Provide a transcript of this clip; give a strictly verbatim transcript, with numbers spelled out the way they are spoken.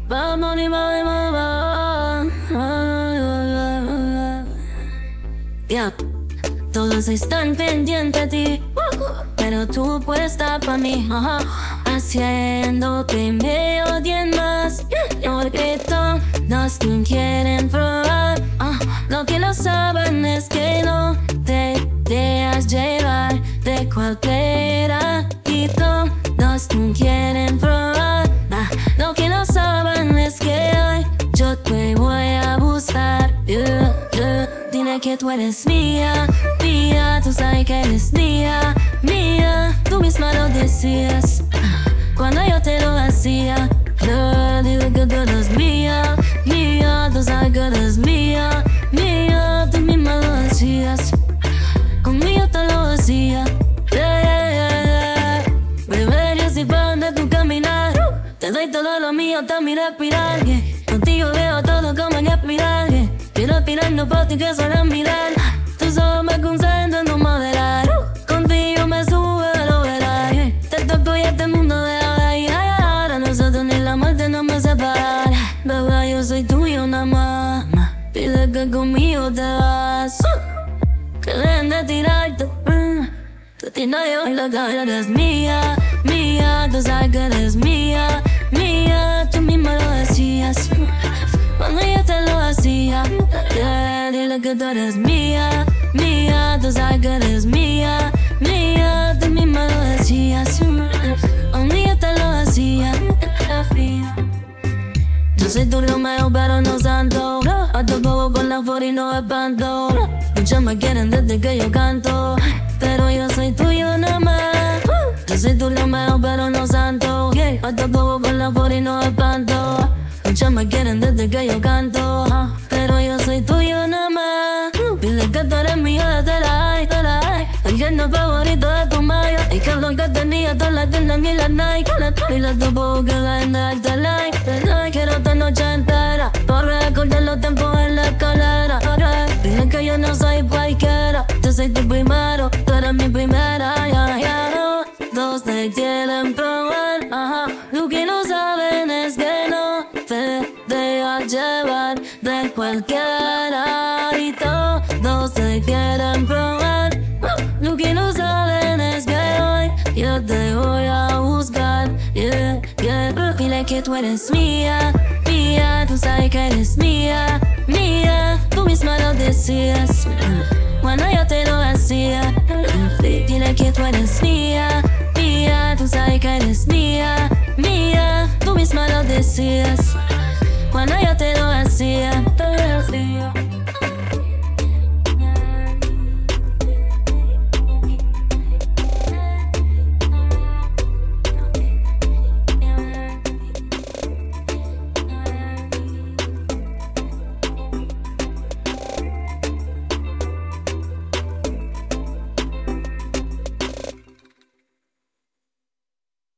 Vamos y vamos, yeah. Todos están pendientes de ti, pero tú puesta pa' mí, uh-huh. Haciendo que me odien más, porque todos te quieren probar. uh, Lo que no saben es que no te dejas llevar de cualquiera, y todos te quieren probar. uh, Lo que no saben es que hoy yo te voy a buscar, yeah, yeah. Dile que tú eres mía, mía, tú sabes que eres mía, mía, tú misma lo decías cuando yo te lo hacía. Yeah, dile que tú eres mía, mía, tú sabes que eres mía, mía, tú misma lo hacías, conmigo te lo hacía. Yeah, yeah, yeah, yeah. Bebé, yo soy fan de tu caminar, te doy todo lo mío hasta mi respirar, yeah. Contigo veo todo como en espiral, yeah. Quiero aspirando por ti que solo mirar. Tus ojos me concentran en modelar. Contigo me sube el overall. Te toco y este mundo de ahora y ahora. Nosotros ni la muerte nos me separa. Bebé, yo soy tuyo nada más. Pide que conmigo te vas. Que dejen de tirarte. Tú tienes yo y la cara eres mía, mía. Tú sabes que eres mía, mía. Tú misma lo decías cuando yo te lo hacía. Yeah, dile que tú eres mía, mía, tú sabes que eres mía, mía, tú misma lo decías cuando yo te lo hacía. Yo soy tu Romeo pero no santo, a tu bobo con la for y no espanto. Muchos me quieren desde que yo canto, pero yo soy tuyo nada más. Yo soy tu Romeo pero no santo, a tu bobo con la for y no espanto. Muchos me quieren desde que yo canto, pero yo soy tuyo nada más. Dile que tú eres mía desde la high, desde la high. El género favorito de tu maya. Y que lo que tenía todas las tiendas ni las Nike. Y la topo que la gente alta like. Quiero esta noche entera por recordar los tiempos en la escalera. Dile que yo no soy cualquiera, yo soy tu primero, tú eres mi primera. Ya, ya, no, dos te quieren probar, ajá. Lo que no saben es que no te dejas llevar de cualquiera, y todos te quieren probar. Lo que no saben es que hoy yo te voy a buscar, yeah, yeah. Dile que tú eres mía, mía, tú sabes que eres mía, mía, tú misma lo decías cuando yo te lo hacía. Dile que tú eres mía, mía, tú sabes que eres mía, mía, tú misma lo decías cuando yo te lo hacía.